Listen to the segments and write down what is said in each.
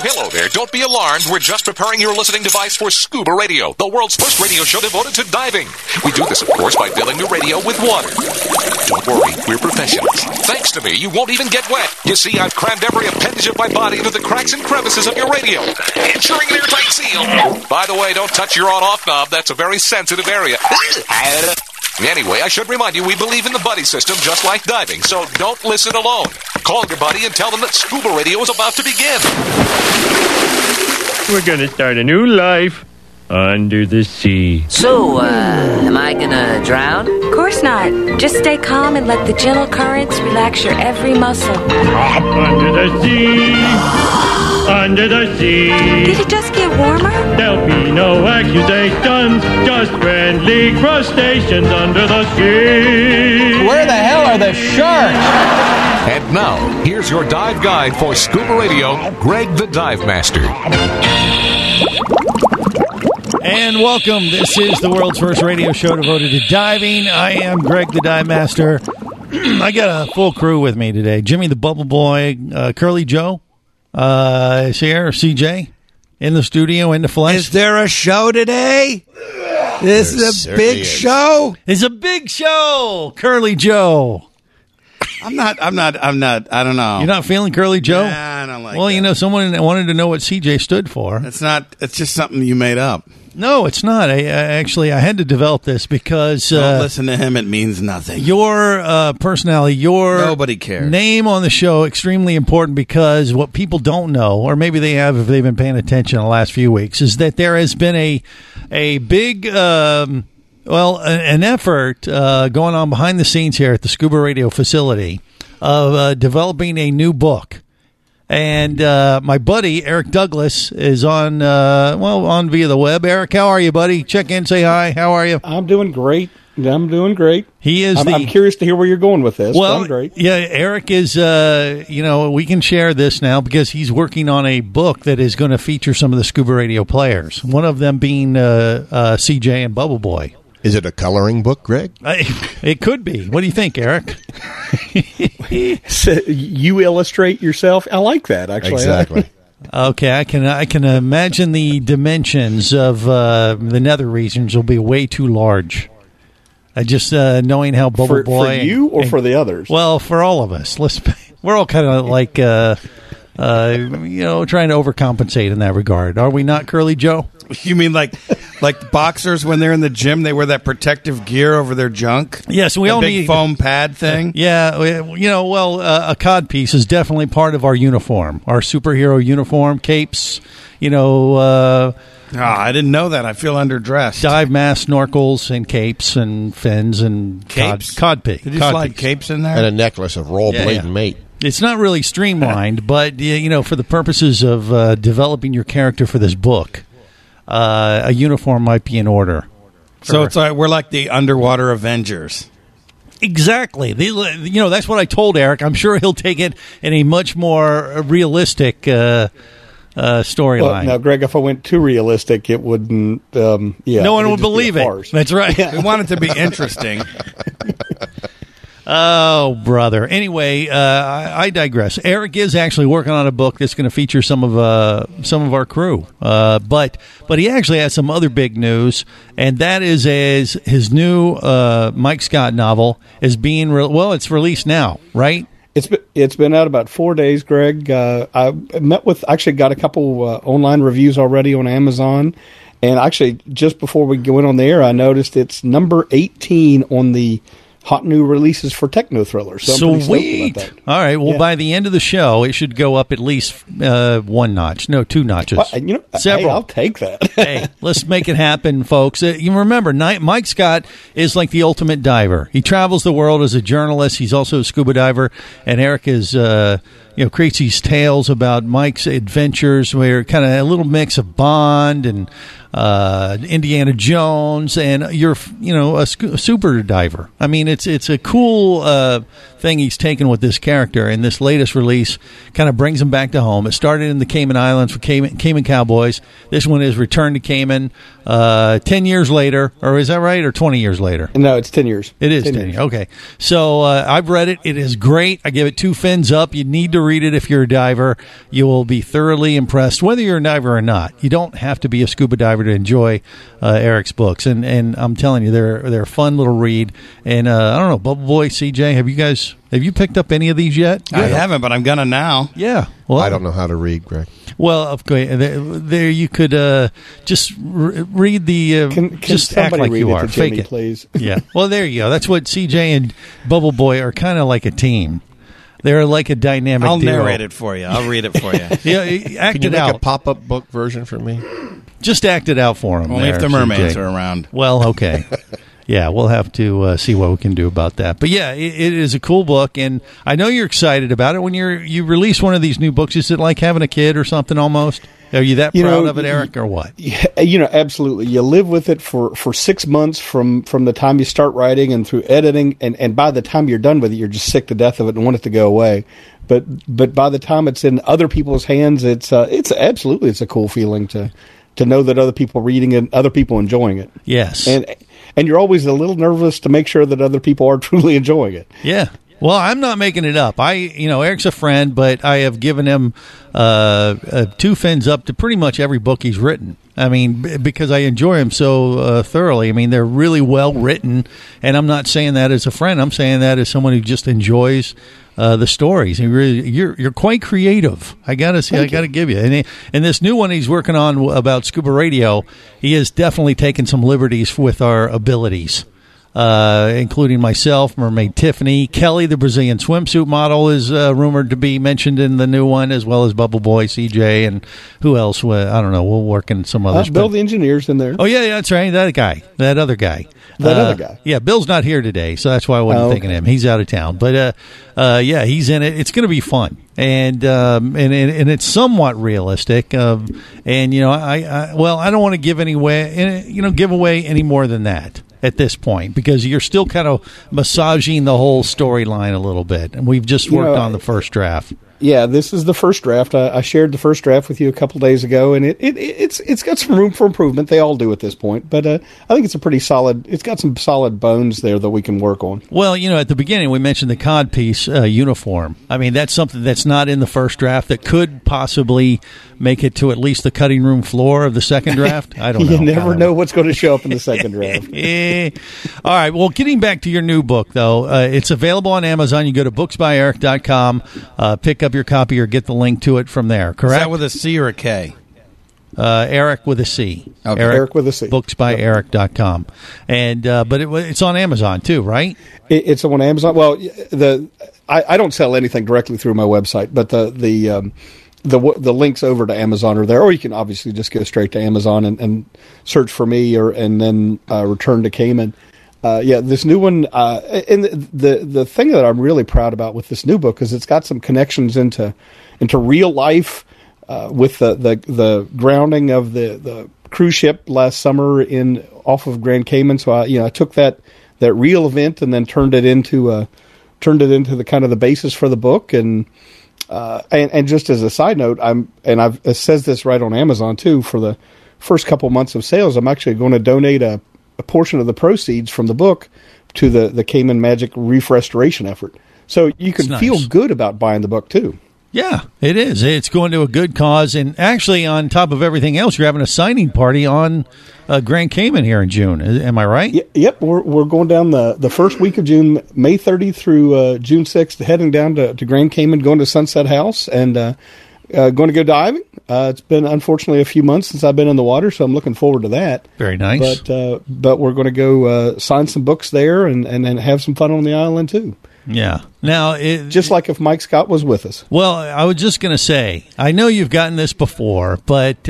hello there. Don't be alarmed. We're just preparing your listening device for Scuba Radio, the world's first radio show devoted to diving. We do this, of course, by filling the radio with water. Don't worry, we're professionals. Thanks to me, you won't even get wet. You see, I've crammed every appendage of my body into the cracks and crevices of your radio, ensuring an airtight seal. By the way, don't touch your on-off knob. That's a very sensitive area. Anyway, I should remind you, we believe in the buddy system just like diving, so don't listen alone. Call your buddy and tell them that Scuba Radio is about to begin. We're going to start a new life under the sea. So, am I gonna drown? Of course not. Just stay calm and let the gentle currents relax your every muscle. Under the sea, under the sea. Did it just get warmer? There'll be no accusations, just friendly crustaceans under the sea. Where the hell are the sharks? And now, here's your dive guide for Scuba Radio, Greg the Dive Master. And welcome. This is the world's first radio show devoted to diving. I am Greg the Dive Master. I got a full crew with me today. Jimmy the Bubble Boy, Curly Joe is here, CJ in the studio, in the flesh. Is there a show today? This is a big show. It's a big show, Curly Joe. I'm not, I don't know. You're not feeling Curly Joe? Nah, I don't like Well, that. you know, someone wanted to know what CJ stood for. It's just something you made up. No, it's not. I had to develop this because... Don't listen to him. It means nothing. Your personality, your Nobody cares. Name on the show, extremely important because what people don't know, or maybe they have if they've been paying attention in the last few weeks, is that there has been a big... an effort going on behind the scenes here at the Scuba Radio facility of developing a new book. And my buddy, Eric Douglas, is on via the web. Eric, how are you, buddy? Check in, say hi. How are you? I'm doing great. He is. I'm curious to hear where you're going with this. Well, I'm great. Yeah, Eric is, we can share this now because he's working on a book that is going to feature some of the Scuba Radio players, one of them being CJ and Bubble Boy. Is it a coloring book, Greg? It could be. What do you think, Eric? So you illustrate yourself? I like that, actually. Exactly. Okay, I can imagine the dimensions of the nether regions will be way too large. Just knowing how Bubble Boy... For you or for the others? Well, for all of us. We're all kind of like, trying to overcompensate in that regard. Are we not, Curly Joe? You mean like boxers when they're in the gym, they wear that protective gear over their junk? Yes, we all big need foam pad thing. Yeah, a cod piece is definitely part of our uniform, our superhero uniform, capes. I didn't know that. I feel underdressed. Dive masks, snorkels, and capes, and fins, and capes. Cod piece. Did you slide capes in there? And a necklace of rollerblading mate. It's not really streamlined, but for the purposes of developing your character for this book, a uniform might be in order. So it's like we're like the underwater Avengers. Exactly. That's what I told Eric. I'm sure he'll take it in a much more realistic storyline. Well, now, Greg, if I went too realistic, it wouldn't. No one would believe it. That's right. We want it to be interesting. Oh, brother. Anyway, I digress. Eric is actually working on a book that's going to feature some of our crew. But he actually has some other big news, and that is his new Mike Scott novel is being it's released now, right? It's been out about 4 days, Greg. I got a couple online reviews already on Amazon, and actually just before we went on the air, I noticed it's number 18 on the hot new releases for Techno Thriller. So I'm pretty stoked about that. All right. Well, by the end of the show, it should go up at least 1 notch. No, 2 notches. Well, several. Hey, I'll take that. Hey, let's make it happen, folks. You remember, Mike Scott is like the ultimate diver. He travels the world as a journalist. He's also a scuba diver. And Eric is, creates these tales about Mike's adventures where kind of a little mix of Bond and Indiana Jones, and you're a super diver. I mean, it's a cool thing he's taken with this character, and this latest release kind of brings him back to home. It started in the Cayman Islands with Cayman Cowboys. This one is Return to Cayman 10 years later, or is that right, or 20 years later? No, it's 10 years. It is 10 years. Okay. So I've read it. It is great. I give it 2 fins up. You need to read it if you're a diver. You will be thoroughly impressed, whether you're a diver or not. You don't have to be a scuba diver to enjoy Eric's books, and I'm telling you, they're a fun little read. And I don't know, Bubble Boy, CJ, have you picked up any of these yet? I haven't, but I'm gonna now. Yeah. Well, I don't know how to read, Greg. Well, of course, there you could just read the. Just act like you are. Fake it, please. Yeah. Well, there you go. That's what CJ and Bubble Boy are kind of like a team. They're like a dynamic. I'll duo. narrate it for you. I'll read it for you. Yeah, act Can you it make out. a pop-up book version for me? Just act it out for them. Only if the mermaids CJ. are around. Well, okay. Yeah, we'll have to see what we can do about that. But yeah, it is a cool book, and I know you're excited about it. When you release one of these new books, is it like having a kid or something almost? Are you that proud of it, Eric, or what? Yeah, absolutely. You live with it for 6 months from the time you start writing and through editing, and by the time you're done with it, you're just sick to death of it and want it to go away. But by the time it's in other people's hands, it's absolutely a cool feeling to know that other people are reading it, other people enjoying it. Yes. And you're always a little nervous to make sure that other people are truly enjoying it. Yeah. Well, I'm not making it up. Eric's a friend, but I have given him 2 fins up to pretty much every book he's written. I mean, because I enjoy them so thoroughly. I mean, they're really well written, and I'm not saying that as a friend. I'm saying that as someone who just enjoys the stories. You're quite creative. I gotta give you. And this new one he's working on about scuba radio, he has definitely taken some liberties with our abilities. Including myself, Mermaid Tiffany, Kelly, the Brazilian swimsuit model, is rumored to be mentioned in the new one, as well as Bubble Boy, CJ, and who else? I don't know. We'll work in some others. Bill the engineer's in there. Oh, yeah, that's right. That other guy. Yeah, Bill's not here today, so that's why I wasn't thinking of him. He's out of town. But, yeah, he's in it. It's going to be fun. And it's somewhat realistic. I don't want to give away any more than that at this point, because you're still kind of massaging the whole storyline a little bit, and we've just worked on the first draft. Yeah, this is the first draft. I shared the first draft with you a couple days ago, and it's got some room for improvement. They all do at this point, but I think it's a pretty solid. It's got some solid bones there that we can work on. Well, at the beginning we mentioned the codpiece uniform. I mean, that's something that's not in the first draft that could possibly make it to at least the cutting room floor of the second draft. I don't know. You never know what's going to show up in the second draft. All right. Well, getting back to your new book, though, it's available on Amazon. You go to booksbyeric.com, pick up your copy or get the link to it from there, correct? Is that with a C or a K? Eric with a C. Okay. Eric with a C. Booksbyeric.com. And but it's on Amazon too, right? It's on Amazon. Well, I don't sell anything directly through my website, but the links over to Amazon are there, or you can obviously just go straight to Amazon and search for me, and then return to Cayman. This new one, and the thing that I'm really proud about with this new book is it's got some connections into real life, with the grounding of the cruise ship last summer off of Grand Cayman. So I took that real event and then turned it into the kind of the basis for the book. And just as a side note, it says this right on Amazon too. For the first couple months of sales, I'm actually going to donate a portion of the proceeds from the book to the Cayman Magic Reef Restoration effort. So you can feel good about buying the book too. Yeah, it is. It's going to a good cause. And actually, on top of everything else, you're having a signing party on Grand Cayman here in June. Am I right? Yep. We're going down the first week of June, May 30th through June 6th, heading down to Grand Cayman, going to Sunset House, and going to go diving. It's been, unfortunately, a few months since I've been in the water, so I'm looking forward to that. Very nice. But we're going to go sign some books there and have some fun on the island, too. Yeah. Now, just like if Mike Scott was with us. Well, I was just going to say, I know you've gotten this before, but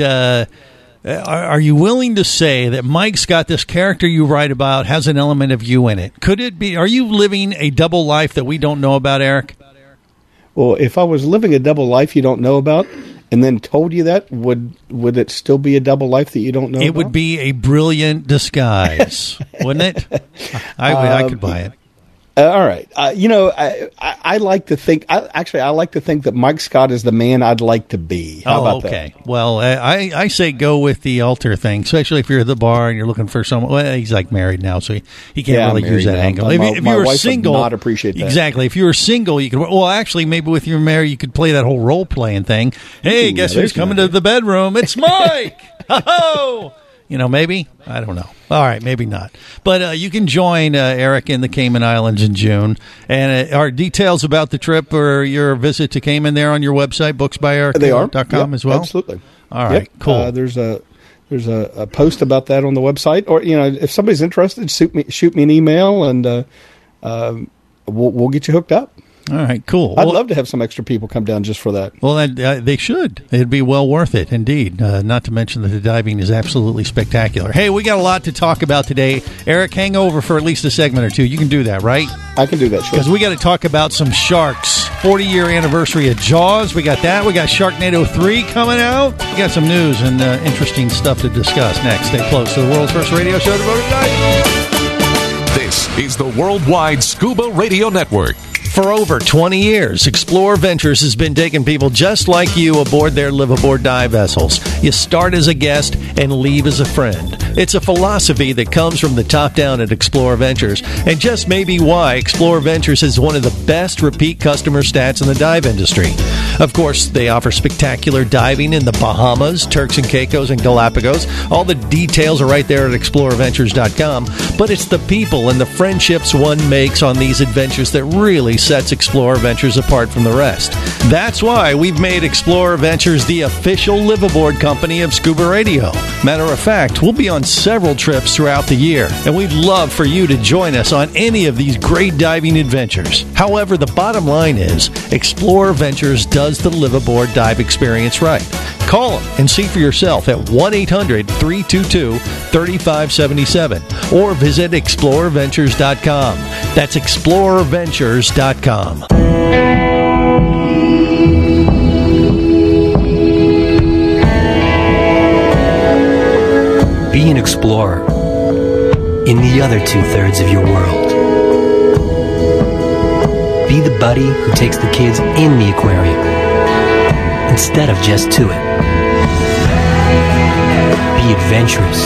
are you willing to say that Mike Scott, this character you write about, has an element of you in it? Could it be? Are you living a double life that we don't know about, Eric? Well, if I was living a double life you don't know about, and then told you that, would it still be a double life that you don't know about? It would be a brilliant disguise, wouldn't it? I could buy it. All right. I like to think. I like to think that Mike Scott is the man I'd like to be. How about okay. That? Well, I say go with the altar thing, especially if you're at the bar and you're looking for someone. Well, he's like married now, so he can't really use that angle. If you were single, would not appreciate that. Exactly. If you were single, you could. Well, actually, maybe with your married, you could play that whole role playing thing. Hey, guess who's coming to the bedroom? It's Mike. Ho! Maybe. I don't know. All right, maybe not. But you can join Eric in the Cayman Islands in June. And our details about the trip or your visit to Cayman there on your website, booksbyeric.com as well? Absolutely. All right, cool. There's a post about that on the website. Or, if somebody's interested, shoot me an email, and we'll get you hooked up. All right, cool. I'd love to have some extra people come down just for that. Well, they should. It'd be well worth it, indeed. Not to mention that the diving is absolutely spectacular. Hey, we got a lot to talk about today. Eric, hang over for at least a segment or two. You can do that, right? I can do that, sure. Because we got to talk about some sharks. 40-year anniversary of Jaws. We got that. We got Sharknado 3 coming out. We got some news and interesting stuff to discuss next. Stay close to the world's first radio show devoted to diving. This is the Worldwide Scuba Radio Network. For over 20 years, Explore Ventures has been taking people just like you aboard their live-aboard dive vessels. You start as a guest and leave as a friend. It's a philosophy that comes from the top down at Explore Ventures, and just maybe why Explore Ventures is one of the best repeat customer stats in the dive industry. Of course, they offer spectacular diving in the Bahamas, Turks and Caicos, and Galapagos. All the details are right there at exploreventures.com, but it's the people and the friendships one makes on these adventures that really sets Explorer Ventures apart from the rest. That's why we've made Explorer Ventures the official live-aboard company of Scuba Radio. Matter of fact, we'll be on several trips throughout the year, and we'd love for you to join us on any of these great diving adventures. However, the bottom line is, Explorer Ventures does the live-aboard dive experience right. Call them and see for yourself at 1-800-322-3577 or visit explorerventures.com. That's explorerventures.com. Be an explorer in the other 2/3 of your world. Be the buddy who takes the kids in the aquarium instead of just to it. Be adventurous.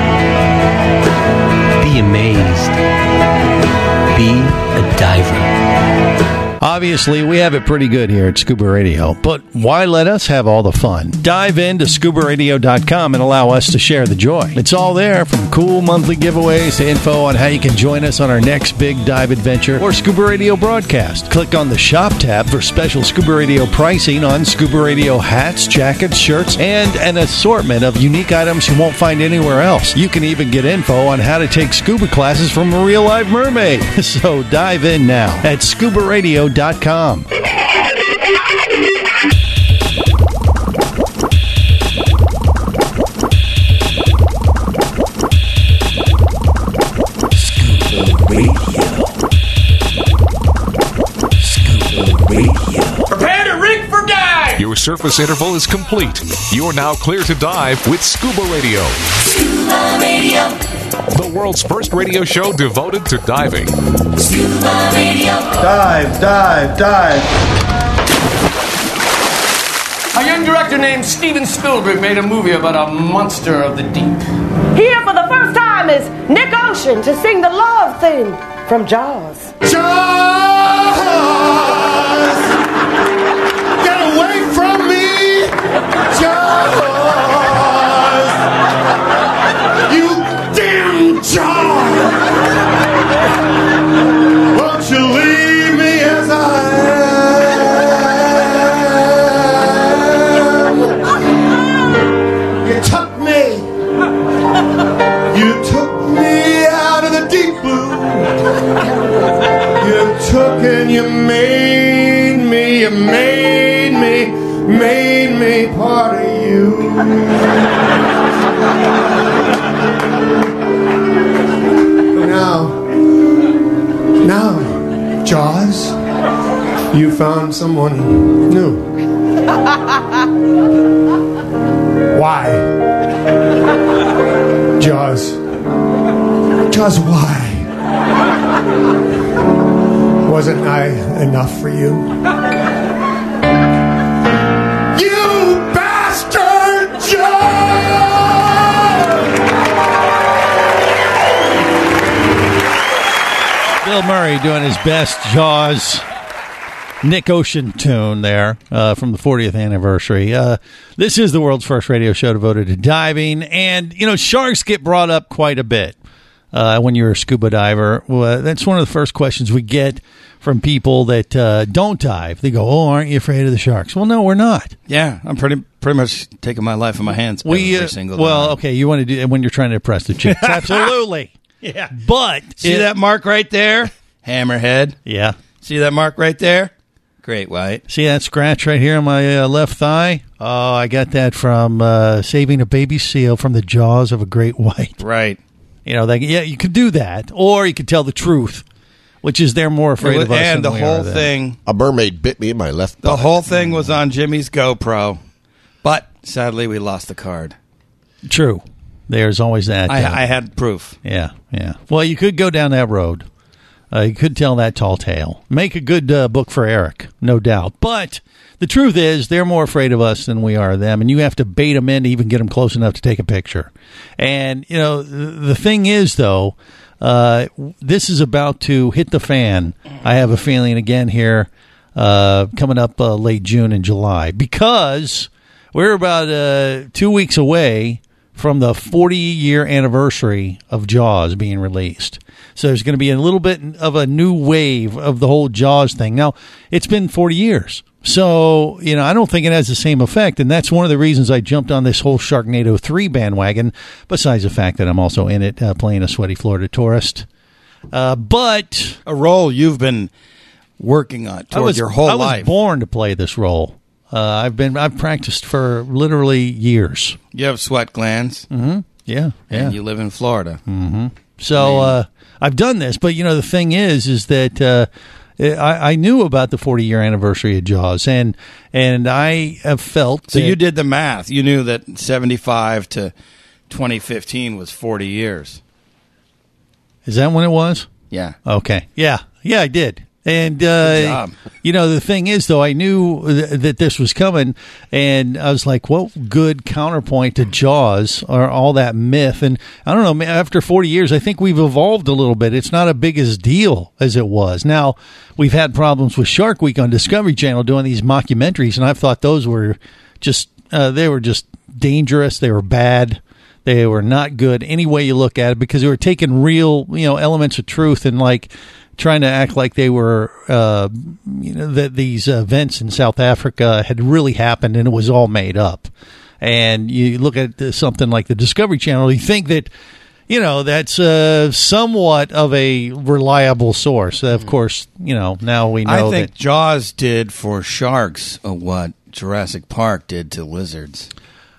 Be amazed. Be a diver. Obviously, we have it pretty good here at Scuba Radio, but why let us have all the fun? Dive into scubaradio.com and allow us to share the joy. It's all there, from cool monthly giveaways to info on how you can join us on our next big dive adventure or Scuba Radio broadcast. Click on the Shop tab for special Scuba Radio pricing on Scuba Radio hats, jackets, shirts, and an assortment of unique items you won't find anywhere else. You can even get info on how to take scuba classes from a real live mermaid. So dive in now at scubaradio.com. Prepare to rig for dive! Your surface interval is complete. You are now clear to dive with Scuba Radio. Scuba Radio. The world's first radio show devoted to diving. Scuba Radio. Dive, dive, dive. A young director named Steven Spielberg made a movie about a monster of the deep. Here for the first time is Nick Ocean to sing the love theme from Jaws. Jaws! Get away from me! Jaws! You damn Jaws! Won't you leave me as I am? You took me out of the deep blue. You took and you made me part of you. Now, Jaws, you found someone new. Why? Jaws, why? Wasn't I enough for you? You bastard, Bill Murray doing his best Jaws Nick Ocean tune there from the 40th anniversary. This is the world's first radio show devoted to diving. And, sharks get brought up quite a bit when you're a scuba diver. Well, that's one of the first questions we get from people that don't dive. They go, "Oh, aren't you afraid of the sharks?" Well, no, we're not. Yeah, I'm pretty much taking my life in my hands every single time. Well, okay, you want to do it when you're trying to impress the chicks. Absolutely. Yeah. But see that mark right there? Hammerhead. Yeah. See that mark right there? Great white. See that scratch right here on my left thigh? Oh, I got that from saving a baby seal from the jaws of a great white. Right. You could do that, or you could tell the truth, which is they're more afraid of us. And than the we whole are them. thing, a mermaid bit me in my left. The whole thing was on Jimmy's GoPro, but sadly we lost the card. True. There's always that. I had proof. Yeah. Well, you could go down that road. You could tell that tall tale. Make a good book for Eric, no doubt. But the truth is, they're more afraid of us than we are of them, and you have to bait them in to even get them close enough to take a picture. And, the thing is, though, this is about to hit the fan, I have a feeling, again here, coming up late June and July, because we're about 2 weeks away from the 40-year anniversary of Jaws being released. So there's going to be a little bit of a new wave of the whole Jaws thing. Now, it's been 40 years. So, I don't think it has the same effect, and that's one of the reasons I jumped on this whole Sharknado 3 bandwagon, besides the fact that I'm also in it playing a sweaty Florida tourist. But a role you've been working on toward your whole life. I was born to play this role. I've practiced for literally years. You have sweat glands. Mm-hmm. Yeah. And you live in Florida. Mm-hmm. So I've done this, but the thing is that I knew about the 40-year anniversary of Jaws, and I have felt. So you did the math. You knew that 75 to 2015 was 40 years. Is that when it was? Yeah. Okay. Yeah, I did. And, the thing is, though, I knew that this was coming, and I was like, what good counterpoint to Jaws or all that myth? And I don't know, after 40 years, I think we've evolved a little bit. It's not a big as deal as it was. Now, we've had problems with Shark Week on Discovery Channel doing these mockumentaries, and I've thought those were just, dangerous. They were bad. They were not good any way you look at it, because they were taking real, elements of truth and trying to act like they were, that these events in South Africa had really happened and it was all made up. And you look at something like the Discovery Channel, you think that, that's somewhat of a reliable source. Of course, now we know I think Jaws did for sharks what Jurassic Park did to lizards.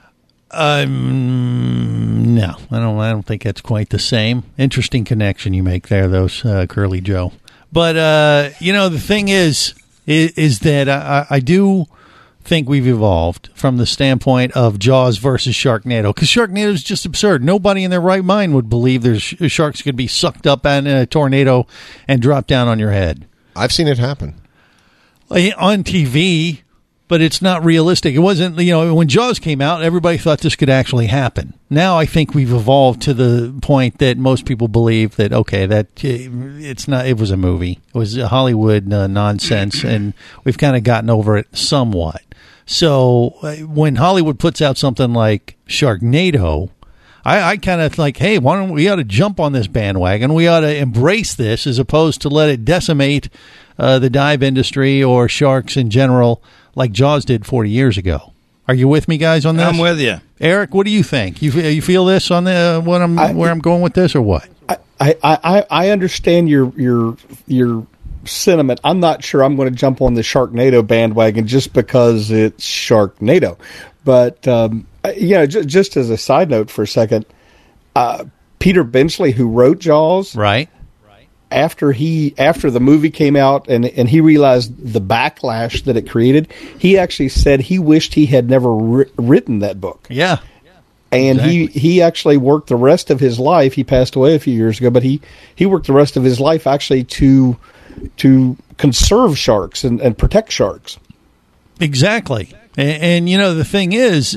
No, I don't think that's quite the same. Interesting connection you make there, those Curly Joe. But the thing is that I do think we've evolved from the standpoint of Jaws versus Sharknado, because Sharknado is just absurd. Nobody in their right mind would believe there's sharks could be sucked up in a tornado and drop down on your head. I've seen it happen on TV. But it's not realistic. It wasn't, when Jaws came out, everybody thought this could actually happen. Now I think we've evolved to the point that most people believe that, okay, that it's not, it was a movie. It was Hollywood nonsense, and we've kind of gotten over it somewhat. So when Hollywood puts out something like Sharknado, I kind of like, hey, why don't we ought to jump on this bandwagon? We ought to embrace this as opposed to let it decimate the dive industry or sharks in general, like Jaws did 40 years ago. Are you with me, guys, on this? I'm with you, Eric. What do you think? You feel this on the where I'm going with this, or what? I understand your sentiment. I'm not sure I'm going to jump on the Sharknado bandwagon just because it's Sharknado. But just as a side note for a second, Peter Benchley, who wrote Jaws, right. After the movie came out and he realized the backlash that it created, he actually said he wished he had never written that book. Yeah. And exactly. he actually worked the rest of his life. He passed away a few years ago, but he worked the rest of his life actually to conserve sharks and protect sharks. Exactly. And the thing is,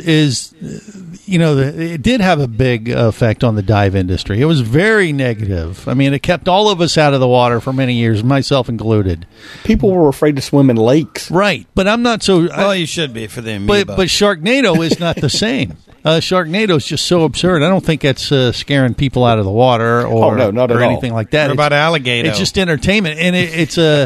it did have a big effect on the dive industry. It was very negative. I mean, it kept all of us out of the water for many years, myself included. People were afraid to swim in lakes. Right. But I'm not so... Well, you should be for the amoeba. But Sharknado is not the same. Sharknado is just so absurd. I don't think it's scaring people out of the water or, not at or anything all. like that. What about alligator? It's just entertainment, and it's a...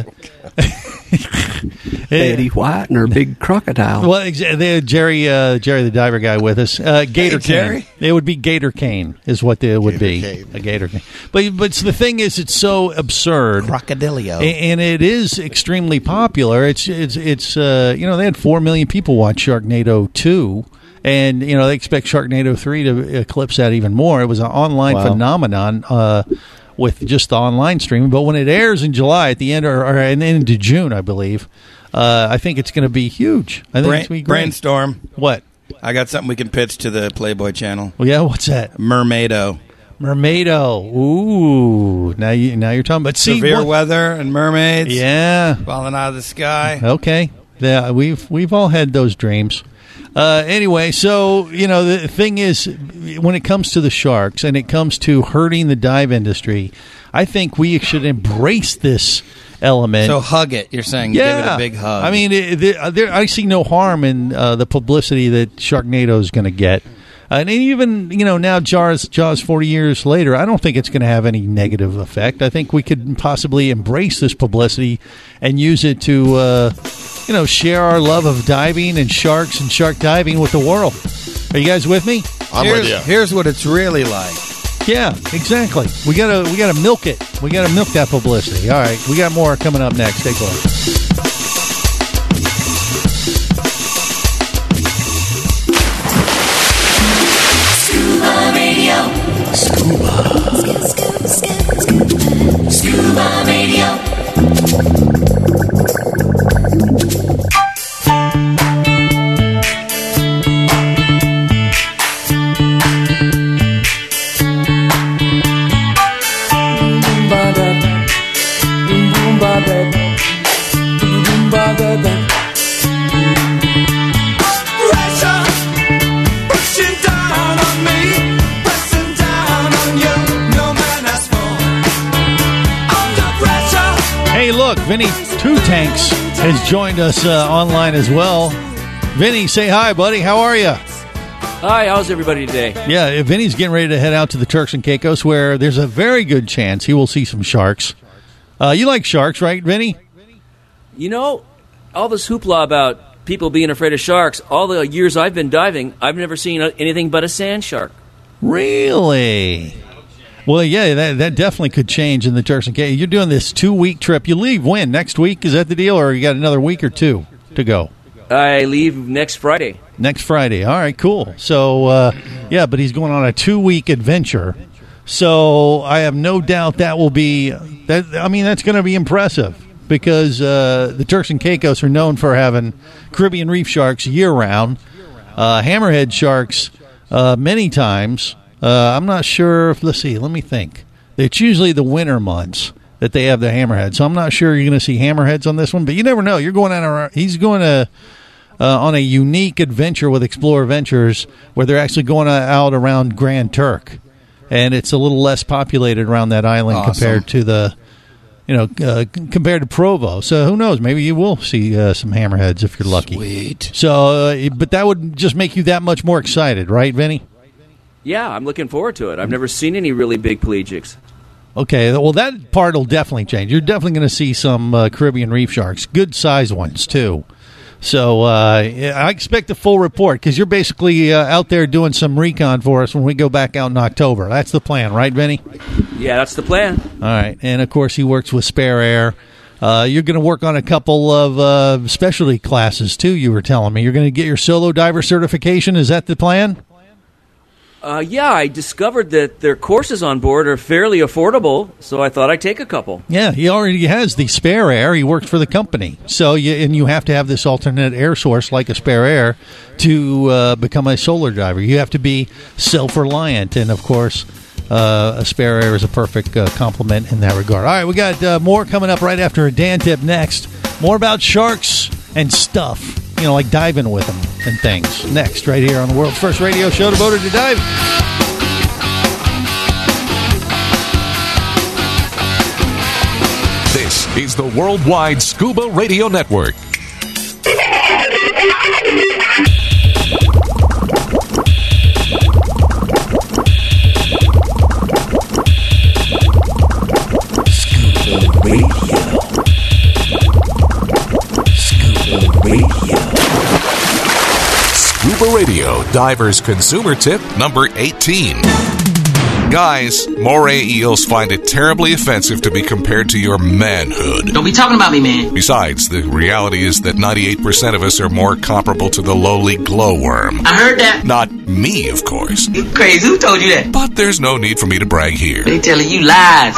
Betty White and her big crocodile. Well, they had Jerry the diver guy with us. Gator Jerry? cane. It would be Gator cane is what it would be. A gator cane. But the thing is, it's so absurd. Crocodilio. And it is extremely popular. It's they had 4 million people watch Sharknado 2. And, they expect Sharknado 3 to eclipse that even more. It was an online phenomenon with just the online streaming. But when it airs in July at the end or into June, I believe, I think it's going to be huge. I think it's going to be great. Brainstorm. What? I got something we can pitch to the Playboy channel. Well, yeah, what's that? Mermaido. Ooh, now you're talking about severe weather and mermaids. Yeah, falling out of the sky. Okay, yeah, we've all had those dreams. Anyway, so the thing is, when it comes to the sharks and it comes to hurting the dive industry, I think we should embrace this element. So hug it. You're saying give it a big hug. I mean, I see no harm in the publicity that Sharknado is going to get. And even, now Jaws 40 years later, I don't think it's going to have any negative effect. I think we could possibly embrace this publicity and use it to, share our love of diving and sharks and shark diving with the world. Are you guys with me? I'm with you. Here's what it's really like. Yeah, exactly. We gotta milk it. We gotta milk that publicity. All right, we got more coming up next. Stay close. Scuba Radio. Scuba Radio. Hey, look, Vinny Two Tanks has joined us online as well. Vinny, say hi, buddy. How are you? Hi, how's everybody today? Yeah, Vinny's getting ready to head out to the Turks and Caicos, where there's a very good chance he will see some sharks. You like sharks, right, Vinny? All this hoopla about people being afraid of sharks, all the years I've been diving, I've never seen anything but a sand shark. Really? Well, yeah, that definitely could change in the Turks and Caicos. You're doing this 2-week trip. You leave when? Next week? Is that the deal, or you got another week or two to go? I leave next Friday. Next Friday. All right, cool. So, but he's going on a 2-week adventure. So I have no doubt that will be that's going to be impressive because the Turks and Caicos are known for having Caribbean reef sharks year-round, hammerhead sharks many times. I'm not sure if, let me think. It's usually the winter months that they have the hammerhead. So I'm not sure you're going to see hammerheads on this one, but you never know. He's going on a unique adventure with Explorer Ventures where they're actually going out around Grand Turk. And it's a little less populated around that island compared to compared to Provo. So who knows? Maybe you will see some hammerheads if you're lucky. Sweet. So, but that would just make you that much more excited, right, Vinny? Yeah, I'm looking forward to it. I've never seen any really big pelagics. Okay, well, that part will definitely change. You're definitely going to see some Caribbean reef sharks, good-sized ones, too. So I expect a full report because you're basically out there doing some recon for us when we go back out in October. That's the plan, right, Vinny? Yeah, that's the plan. All right, and, of course, he works with Spare Air. You're going to work on a couple of specialty classes, too, you were telling me. You're going to get your solo diver certification. Is that the plan? Yeah, I discovered that their courses on board are fairly affordable, so I thought I'd take a couple. Yeah, he already has the Spare Air. He worked for the company. So, you have to have this alternate air source like a Spare Air to become a solar diver. You have to be self-reliant, and, of course, a spare air is a perfect complement in that regard. All right, we got more coming up right after a Dan tip next. More about sharks and stuff, like diving with them and things. Next, right here on the world's first radio show devoted to diving. This is the Worldwide Scuba Radio Network. Scuba Radio, Diver's Consumer Tip number 18. Guys, moray eels find it terribly offensive to be compared to your manhood. Don't be talking about me, man. Besides, the reality is that 98% of us are more comparable to the lowly glowworm. I heard that. Not me, of course. You crazy. Who told you that? But there's no need for me to brag here. They telling you lies.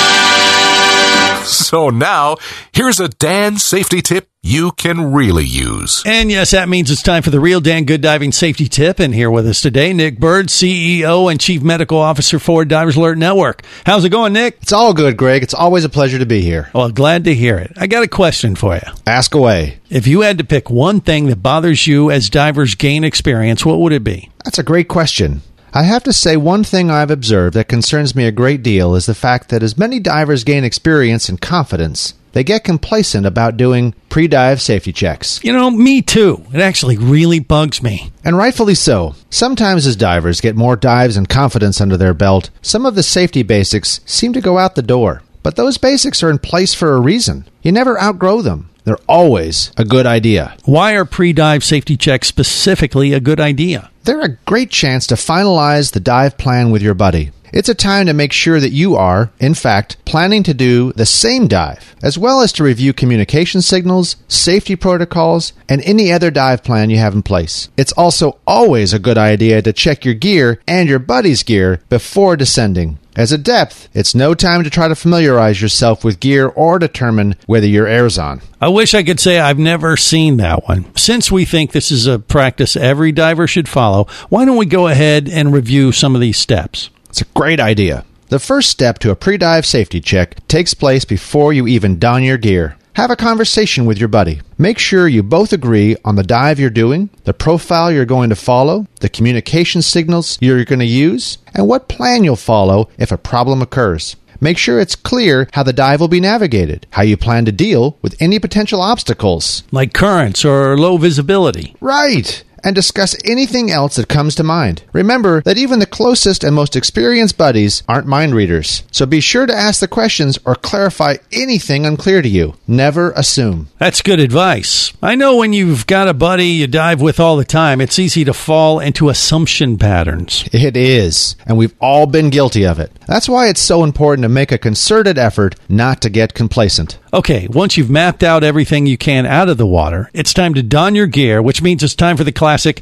So now, here's a Dan safety tip you can really use. And yes, that means it's time for the real Dan Good Diving Safety Tip. And here with us today, Nick Bird, CEO and Chief Medical Officer for Divers Alert Network. How's it going, Nick? It's all good, Greg. It's always a pleasure to be here. Well, glad to hear it. I got a question for you. Ask away. If you had to pick one thing that bothers you as divers gain experience, what would it be? That's a great question. I have to say one thing I've observed that concerns me a great deal is the fact that as many divers gain experience and confidence, they get complacent about doing pre-dive safety checks. Me too. It actually really bugs me. And rightfully so. Sometimes as divers get more dives and confidence under their belt, some of the safety basics seem to go out the door. But those basics are in place for a reason. You never outgrow them. They're always a good idea. Why are pre-dive safety checks specifically a good idea? They're a great chance to finalize the dive plan with your buddy. It's a time to make sure that you are, in fact, planning to do the same dive, as well as to review communication signals, safety protocols, and any other dive plan you have in place. It's also always a good idea to check your gear and your buddy's gear before descending. As a depth, it's no time to try to familiarize yourself with gear or determine whether your air's on. I wish I could say I've never seen that one. Since we think this is a practice every diver should follow, why don't we go ahead and review some of these steps? It's a great idea. The first step to a pre-dive safety check takes place before you even don your gear. Have a conversation with your buddy. Make sure you both agree on the dive you're doing, the profile you're going to follow, the communication signals you're going to use, and what plan you'll follow if a problem occurs. Make sure it's clear how the dive will be navigated, how you plan to deal with any potential obstacles. Like currents or low visibility. Right. And discuss anything else that comes to mind. Remember that even the closest and most experienced buddies aren't mind readers, so be sure to ask the questions or clarify anything unclear to you. Never assume. That's good advice. I know when you've got a buddy you dive with all the time, it's easy to fall into assumption patterns. It is, and we've all been guilty of it. That's why it's so important to make a concerted effort not to get complacent. Okay, once you've mapped out everything you can out of the water, it's time to don your gear, which means it's time for the classic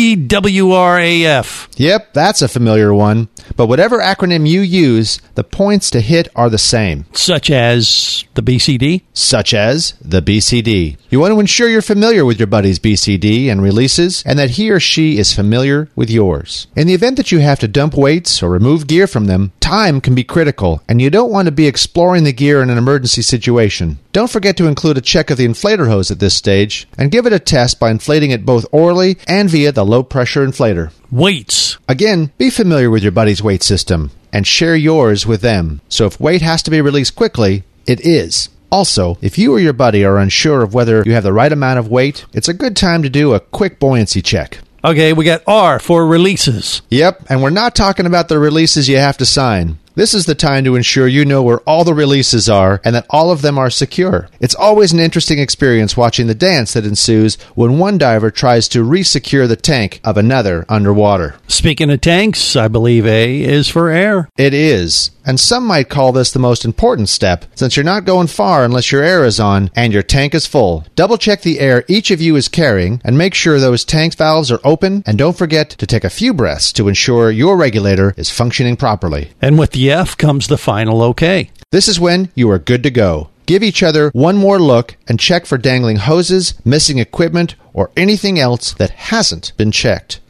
BWRAF. Yep, that's a familiar one. But whatever acronym you use, the points to hit are the same. Such as the BCD? Such as the BCD. You want to ensure you're familiar with your buddy's BCD and releases, and that he or she is familiar with yours. In the event that you have to dump weights or remove gear from them, time can be critical, and you don't want to be exploring the gear in an emergency situation. Don't forget to include a check of the inflator hose at this stage, and give it a test by inflating it both orally and via the low-pressure inflator. Weights. Again, be familiar with your buddy's weight system, and share yours with them. So if weight has to be released quickly, it is. Also, if you or your buddy are unsure of whether you have the right amount of weight, it's a good time to do a quick buoyancy check. Okay, we got R for releases. Yep, and we're not talking about the releases you have to sign. This is the time to ensure you know where all the releases are and that all of them are secure. It's always an interesting experience watching the dance that ensues when one diver tries to re-secure the tank of another underwater. Speaking of tanks, I believe A is for air. It is. And some might call this the most important step, since you're not going far unless your air is on and your tank is full. Double check the air each of you is carrying and make sure those tank valves are open, and don't forget to take a few breaths to ensure your regulator is functioning properly. And with the F comes the final okay. This is when you are good to go. Give each other one more look and check for dangling hoses, missing equipment, or anything else that hasn't been checked.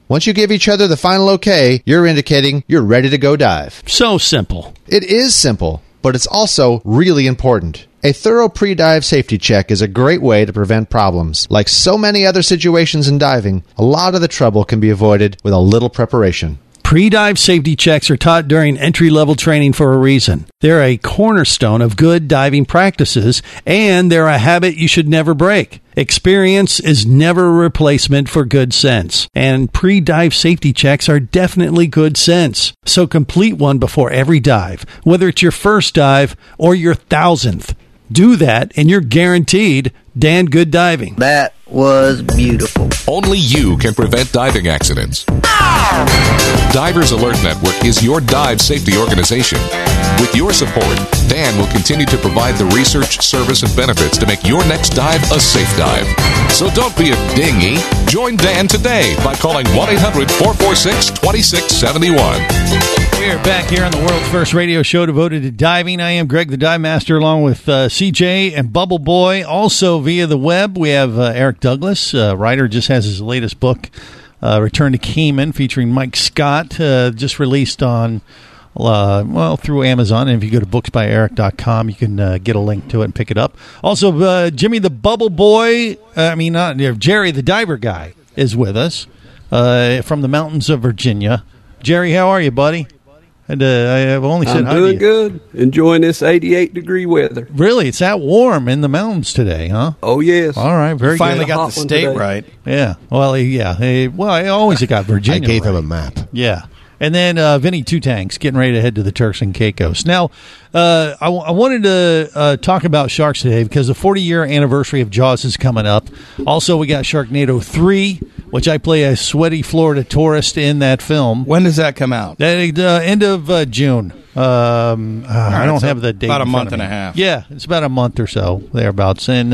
Once you give each other the final okay, you're indicating you're ready to go dive. So simple. It is simple, but it's also really important. A thorough pre-dive safety check is a great way to prevent problems. Like so many other situations in diving, a lot of the trouble can be avoided with a little preparation. Pre-dive safety checks are taught during entry-level training for a reason. They're a cornerstone of good diving practices, and they're a habit you should never break. Experience is never a replacement for good sense, and pre-dive safety checks are definitely good sense. So complete one before every dive, whether it's your first dive or your 1,000th. Do that, and you're guaranteed Dan Good Diving. That was beautiful. Only you can prevent diving accidents. Divers Alert Network is your dive safety organization. With your support, Dan will continue to provide the research, service, and benefits to make your next dive a safe dive. So don't be a dinghy. Join Dan today by calling 1-800-446-2671. We're back here on the world's first radio show devoted to diving. I am Greg the Dive Master along with CJ and Bubble Boy. Also via the web, we have Eric Douglas. Writer just has his latest book, Return to Cayman, featuring Mike Scott, just released on, through Amazon. And if you go to booksbyeric.com, you can get a link to it and pick it up. Also, Jimmy the Bubble Boy, Jerry the Diver Guy is with us from the mountains of Virginia. Jerry, how are you, buddy? And I've only said hi to you. I'm doing good. Enjoying this 88-degry weather. Really? It's that warm in the mountains today, huh? Oh, yes. All right, very Finally good. got the state right. Yeah. Well, I always got Virginia. I gave right. him a map. Yeah. And then Vinny Two Tanks getting ready to head to the Turks and Caicos. Now, I wanted to talk about sharks today because the 40-year anniversary of Jaws is coming up. Also, we got Sharknado 3, which I play a sweaty Florida tourist in that film. When does that come out? End of June. I don't have the date. About a month and a half. Yeah, it's about a month or so, thereabouts. And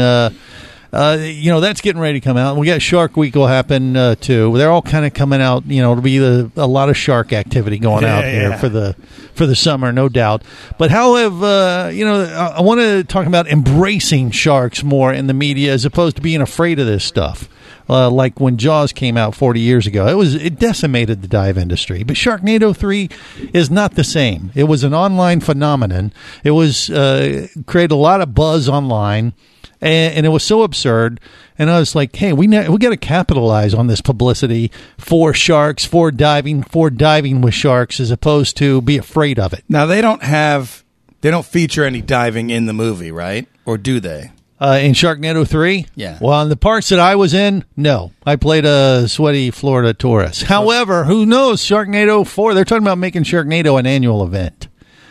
that's getting ready to come out. We got Shark Week will happen too. They're all kind of coming out. It'll be a lot of shark activity going out here for the summer, no doubt. But how have I want to talk about embracing sharks more in the media as opposed to being afraid of this stuff. Like when Jaws came out 40 years ago, it decimated the dive industry. But Sharknado 3 is not the same. It was an online phenomenon. It was created a lot of buzz online. And it was so absurd, and I was like, "Hey, we got to capitalize on this publicity for sharks, for diving with sharks, as opposed to be afraid of it." Now they don't feature any diving in the movie, right? Or do they? In Sharknado 3? Yeah. Well, in the parts that I was in, no. I played a sweaty Florida tourist. However, who knows? Sharknado 4, they're talking about making Sharknado an annual event.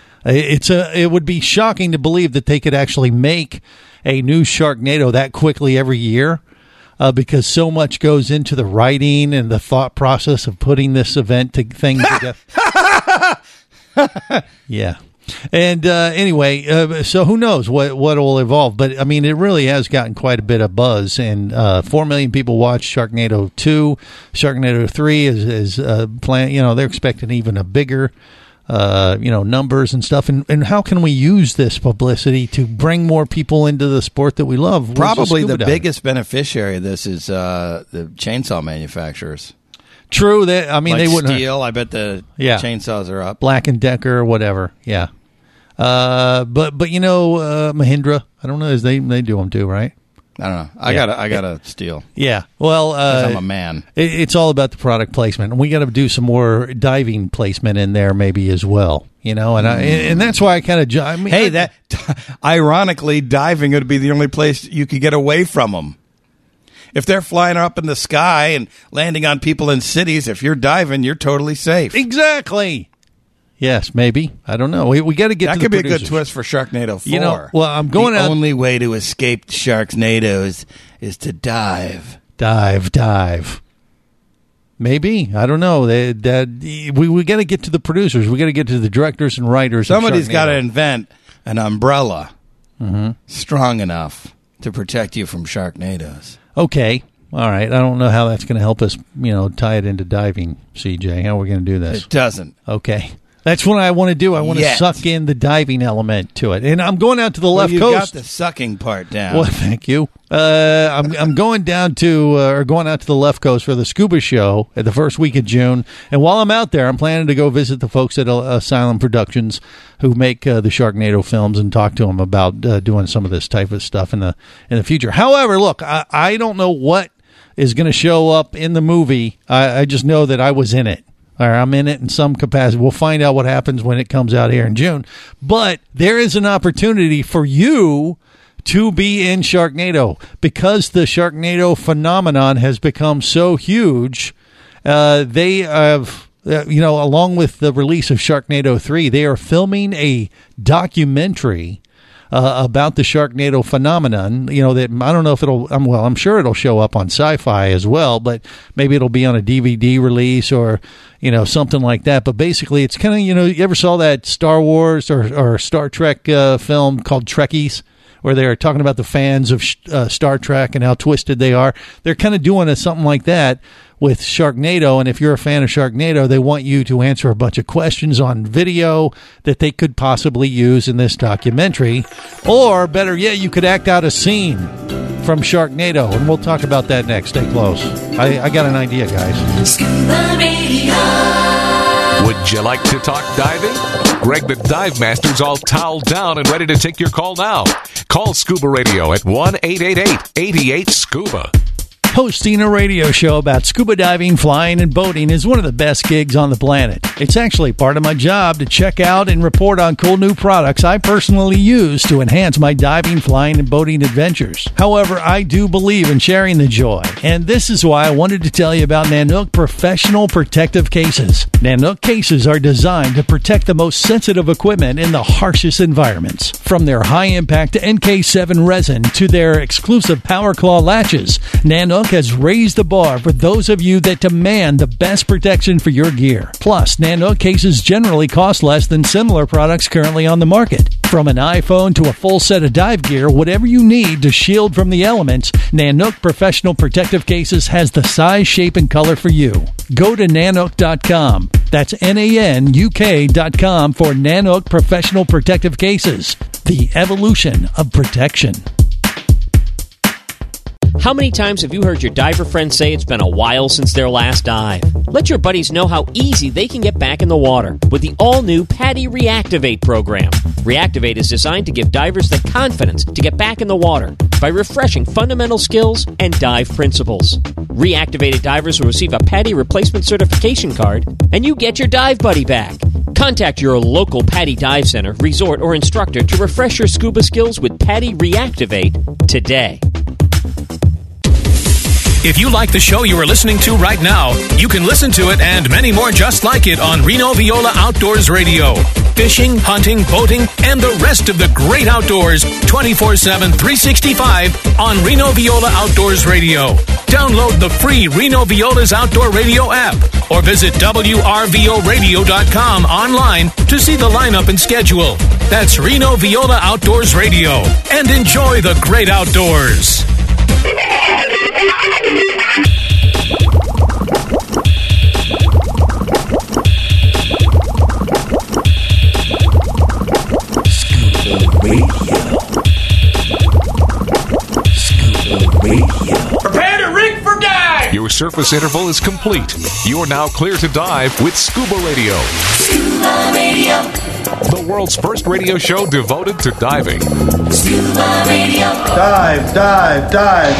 It would be shocking to believe that they could actually make a new Sharknado that quickly every year, because so much goes into the writing and the thought process of putting this thing together. Yeah. And anyway, so who knows what will evolve? But I mean, it really has gotten quite a bit of buzz, and 4 million people watched Sharknado 2. Sharknado 3 is planned. They're expecting even a bigger. Numbers and stuff, and how can we use this publicity to bring more people into the sport that we love? Probably the biggest beneficiary of this is the chainsaw manufacturers. True, they wouldn't. Steel, I bet the chainsaws are up. Black & Decker, whatever. Yeah, but Mahindra, I don't know. They do them too, right? I don't know. I gotta steal. Yeah. Well, I'm a man. It's all about the product placement, and we got to do some more diving placement in there, maybe as well. And that's why I kind of. Ironically, diving would be the only place you could get away from them. If they're flying up in the sky and landing on people in cities, if you're diving, you're totally safe. Exactly. Yes, maybe. I don't know. We got to get. That to could the be producers. a good twist for Sharknado 4. I'm going the out. The only way to escape Sharknadoes is to dive. Dive. Maybe. I don't know. We got to get to the producers. We got to get to the directors and writers. Somebody's got to invent an umbrella strong enough to protect you from Sharknadoes. Okay. All right. I don't know how that's going to help us, tie it into diving, CJ. How are we going to do this? It doesn't. Okay. That's what I want to do. I want to Yet. suck in the diving element to it. And I'm going out to the Well, left you coast. got the sucking part down. Well, thank you. I'm going down to going out to the left coast for the scuba show at the first week of June. And while I'm out there, I'm planning to go visit the folks at Asylum Productions who make the Sharknado films and talk to them about doing some of this type of stuff in the future. However, look, I don't know what is going to show up in the movie. I just know that I was in it. Or I'm in it in some capacity. We'll find out what happens when it comes out here in June. But there is an opportunity for you to be in Sharknado because the Sharknado phenomenon has become so huge. They have, along with the release of Sharknado 3, they are filming a documentary about the Sharknado phenomenon. That I don't know if it'll. I'm sure it'll show up on Sci-Fi as well, but maybe it'll be on a DVD release or something like that. But basically, it's kind of you ever saw that Star Wars or Star Trek film called Trekkies, where they're talking about the fans of Star Trek and how twisted they are. They're kind of doing something like that with Sharknado, and if you're a fan of Sharknado, they want you to answer a bunch of questions on video that they could possibly use in this documentary. Or, better yet, you could act out a scene from Sharknado, and we'll talk about that next. Stay close. I got an idea, guys. Scuba Radio. Would you like to talk diving? Greg the Dive Master's all toweled down and ready to take your call now. Call Scuba Radio at 1-888-88-SCUBA. Hosting a radio show about scuba diving, flying, and boating is one of the best gigs on the planet. It's actually part of my job to check out and report on cool new products I personally use to enhance my diving, flying, and boating adventures. However, I do believe in sharing the joy, and this is why I wanted to tell you about Nanook Professional Protective Cases. Nanook cases are designed to protect the most sensitive equipment in the harshest environments. From their high-impact NK7 resin to their exclusive Power Claw latches, Nanook has raised the bar for those of you that demand the best protection for your gear. Plus, Nanook cases generally cost less than similar products currently on the market. From an iPhone to a full set of dive gear, whatever you need to shield from the elements, Nanook Professional Protective Cases has the size, shape, and color for you. Go to Nanook.com. That's NANUK.com for Nanook Professional Protective Cases. The evolution of protection. How many times have you heard your diver friends say it's been a while since their last dive? Let your buddies know how easy they can get back in the water with the all-new PADI Reactivate program. Reactivate is designed to give divers the confidence to get back in the water by refreshing fundamental skills and dive principles. Reactivated divers will receive a PADI replacement certification card, and you get your dive buddy back. Contact your local PADI dive center, resort, or instructor to refresh your scuba skills with PADI Reactivate today. If you like the show you are listening to right now, you can listen to it and many more just like it on Reno Viola Outdoors Radio. Fishing, hunting, boating, and the rest of the great outdoors 24/7, 365 on Reno Viola Outdoors Radio. Download the free Reno Viola's Outdoor Radio app or visit WRVOradio.com online to see the lineup and schedule. That's Reno Viola Outdoors Radio. And enjoy the great outdoors. Prepare to rig for dive! Your surface interval is complete. You are now clear to dive with Scuba Radio. Scuba Radio. The world's first radio show devoted to diving. Scuba Radio. Dive, dive, dive.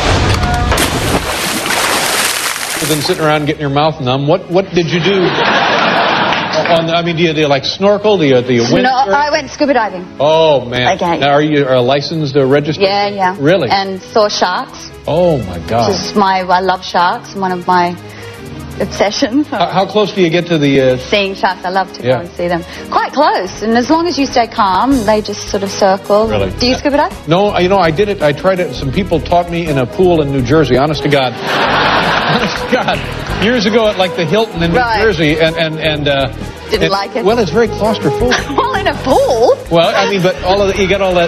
Other than sitting around getting your mouth numb, what did you do? Do you like snorkel? Do you windsurf? No, I went scuba diving. Oh man! Okay. Now, are you a licensed registered? Yeah. Really? And saw sharks. Oh my God! I love sharks. One of my obsessions. How close do you get to the? Seeing sharks, I love to go and see them. Quite close, and as long as you stay calm, they just sort of circle. Really? Do you scuba dive? No, I did it. I tried it. Some people taught me in a pool in New Jersey. Honest to God. Honest to God. Years ago at the Hilton in New Jersey, and didn't like it. Well, it's very claustrophobic. All in a pool. Well, but you get all that.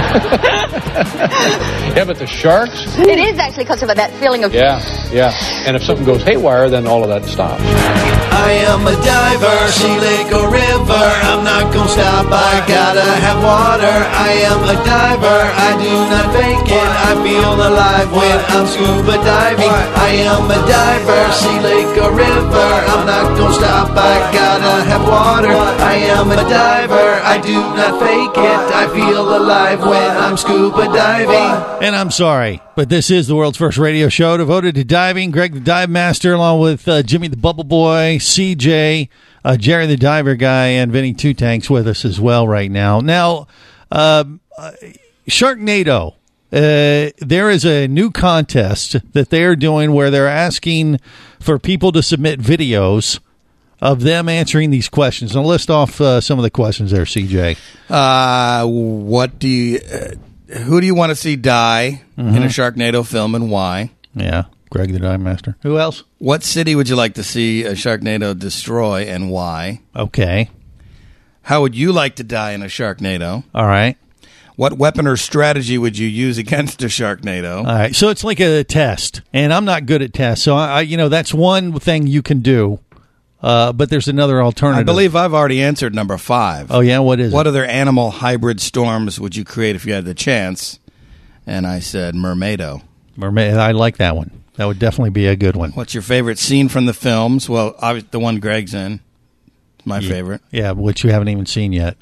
Yeah, but the sharks. It is actually because of that feeling of. Yeah. And if something goes haywire, then all of that stops. I am a diver, sea, lake, or river. I'm not gonna stop, I gotta have water. I am a diver, I do not fake it. I feel alive when I'm scuba diving. I am a diver, sea, lake, or river. I'm not gonna stop, I gotta have water. I am a diver, I do not fake it. I feel alive when I'm scuba diving. And I'm sorry, but this is the world's first radio show devoted to diving. Greg the Dive Master, along with Jimmy the Bubble Boy, CJ, Jerry the Diver Guy, and Vinny Two Tanks with us as well right now. Now, Sharknado, there is a new contest that they are doing where they're asking for people to submit videos of them answering these questions. I'll list off some of the questions there, CJ. Who do you want to see die in a Sharknado film and why? Yeah, Greg the Dive Master. Who else? What city would you like to see a Sharknado destroy and why? Okay. How would you like to die in a Sharknado? All right. What weapon or strategy would you use against a Sharknado? All right. So it's like a test, and I'm not good at tests. So I that's one thing you can do. But there's another alternative. I believe I've already answered number 5. Oh, yeah? What is it? What other animal hybrid storms would you create if you had the chance? And I said Mermaido. Mermaid. I like that one. That would definitely be a good one. What's your favorite scene from the films? Well, the one Greg's in. My favorite. Yeah, which you haven't even seen yet.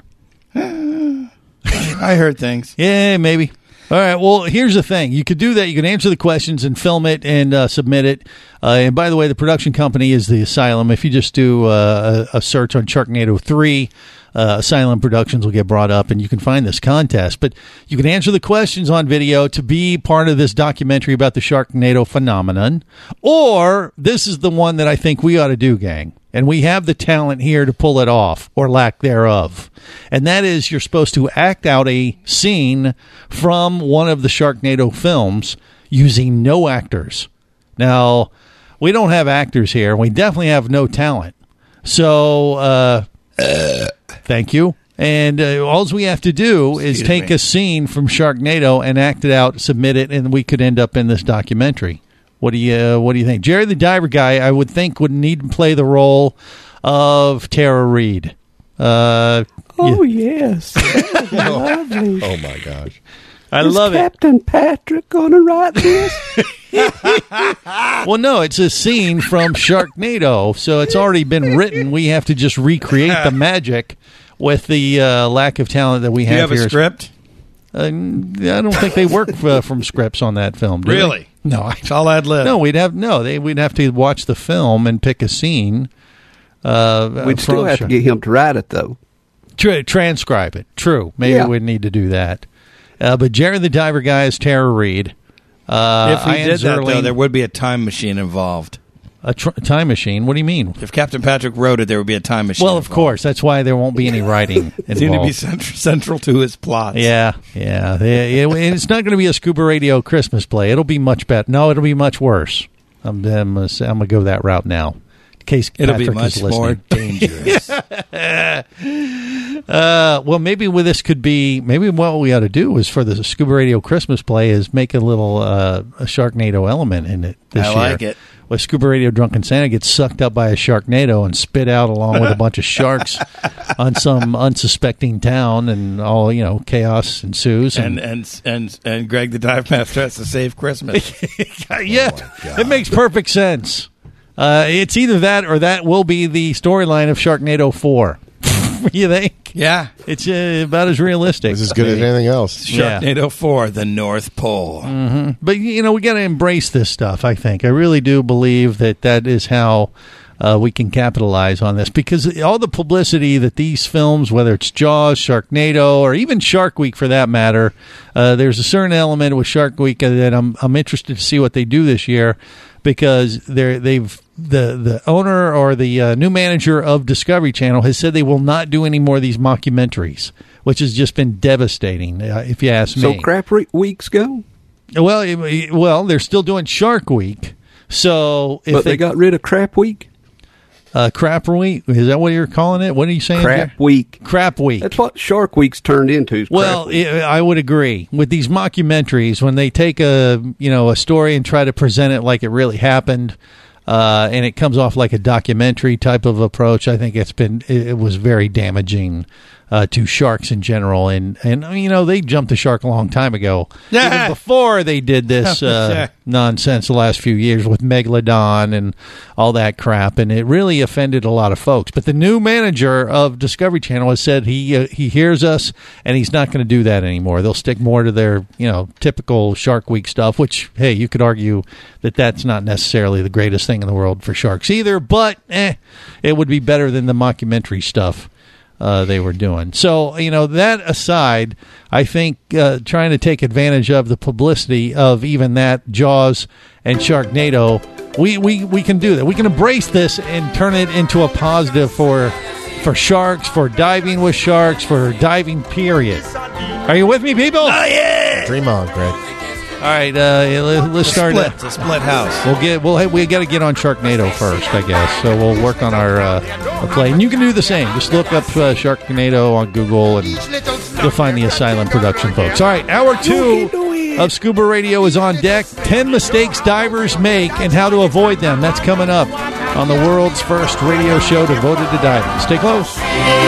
I heard things. Yeah, maybe. All right, well, here's the thing. You could do that. You can answer the questions and film it and submit it. And by the way, the production company is The Asylum. If you just do a search on Sharknado 3, Asylum Productions will get brought up, and you can find this contest. But you can answer the questions on video to be part of this documentary about the Sharknado phenomenon. Or this is the one that I think we ought to do, gang. And we have the talent here to pull it off, or lack thereof. And that is, you're supposed to act out a scene from one of the Sharknado films using no actors. Now, we don't have actors here. We definitely have no talent. So, thank you. And all we have to do is take a scene from Sharknado and act it out, submit it, and we could end up in this documentary. What do you think? Jerry the Diver Guy, I would think, would need to play the role of Tara Reid. Yes. That would be lovely. Oh, my gosh. I love it. Is Captain Patrick going to write this? Well, no, it's a scene from Sharknado, so it's already been written. We have to just recreate the magic with the lack of talent that we have here. Do you have a script? I don't think they work from scripts on that film. Do Really? They? No, it's all ad lib. No, we'd have to watch the film and pick a scene. We'd still have to get him to write it, though. Transcribe it. True. Maybe we'd need to do that. But Jerry the Diver Guy is Tara Reid. If we did that, though, there would be a time machine involved. A time machine? What do you mean? If Captain Patrick wrote it, there would be a time machine. Well, of course. That's why there won't be any writing involved. It's going to be central to his plot. Yeah. And it's not going to be a Scuba Radio Christmas play. It'll be much better. No, it'll be much worse. I'm going to go that route now. In case it'll Patrick be much is listening. more dangerous. Well, maybe maybe what we ought to do is for the Scuba Radio Christmas play is make a little a Sharknado element in it this year. I like it. Where Scuba Radio Drunken Santa gets sucked up by a Sharknado and spit out along with a bunch of sharks on some unsuspecting town, and all chaos ensues. And Greg the Dive Master has to save Christmas. Yeah, it makes perfect sense. It's either that or that will be the storyline of Sharknado 4. You think? Yeah. It's about as realistic. It's as good as anything else. Sharknado 4, the North Pole. Mm-hmm. But, we got to embrace this stuff, I think. I really do believe that is how we can capitalize on this. Because all the publicity that these films, whether it's Jaws, Sharknado, or even Shark Week for that matter, there's a certain element with Shark Week that I'm interested to see what they do this year. Because the owner or the new manager of Discovery Channel has said they will not do any more of these mockumentaries, which has just been devastating, if you ask me. So Crap Weeks go? Well, they're still doing Shark Week. So, but they got rid of Crap Week. Crap Week? Is that what you're calling it? What are you saying? Crap Week. Crap Week. That's what Shark Week's turned into. Well, I would agree with these mockumentaries when they take a story and try to present it like it really happened. and it comes off like a documentary type of approach. I think it was very damaging to sharks in general, and they jumped the shark a long time ago, even before they did this nonsense the last few years with Megalodon and all that crap, and it really offended a lot of folks. But the new manager of Discovery Channel has said he hears us, and he's not going to do that anymore. They'll stick more to their typical Shark Week stuff, which, hey, you could argue that that's not necessarily the greatest thing in the world for sharks either, but it would be better than the mockumentary stuff they were doing. So, that aside, I think trying to take advantage of the publicity of even that, Jaws and Sharknado, we can do that. We can embrace this and turn it into a positive for sharks, for diving with sharks, for diving, period. Are you with me, people? Oh, yeah! Dream on, Greg. All right, let's start. It's a split house. We got to get on Sharknado first, I guess. So we'll work on our play, and you can do the same. Just look up Sharknado on Google, and you'll find the Asylum production folks. All right, hour 2 of Scuba Radio is on deck. 10 mistakes divers make and how to avoid them. That's coming up on the world's first radio show devoted to diving. Stay close.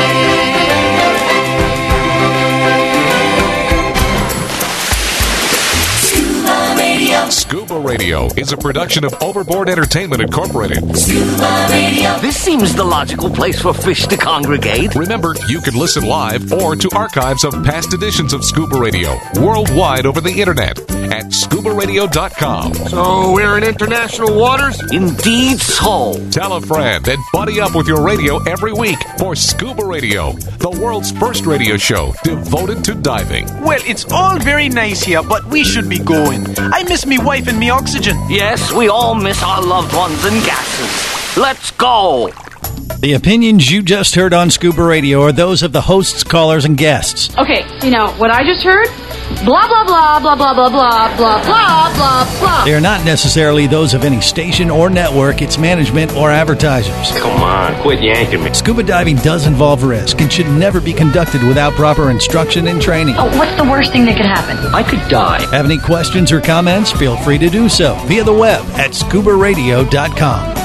Scuba Radio is a production of Overboard Entertainment Incorporated. Scuba Radio. This seems the logical place for fish to congregate. Remember, you can listen live or to archives of past editions of Scuba Radio worldwide over the internet at scubaradio.com. So we're in international waters? Indeed so. Tell a friend and buddy up with your radio every week for Scuba Radio, the world's first radio show devoted to diving. Well, it's all very nice here, but we should be going. I miss me wife and me oxygen. Yes, we all miss our loved ones and gases. Let's go. The opinions you just heard on Scuba Radio are those of the hosts, callers, and guests. Okay, what I just heard? Blah, blah, blah, blah, blah, blah, blah, blah, blah, blah, blah. They are not necessarily those of any station or network, its management, or advertisers. Come on, quit yanking me. Scuba diving does involve risk and should never be conducted without proper instruction and training. Oh, what's the worst thing that could happen? I could die. Have any questions or comments? Feel free to do so via the web at scubaradio.com.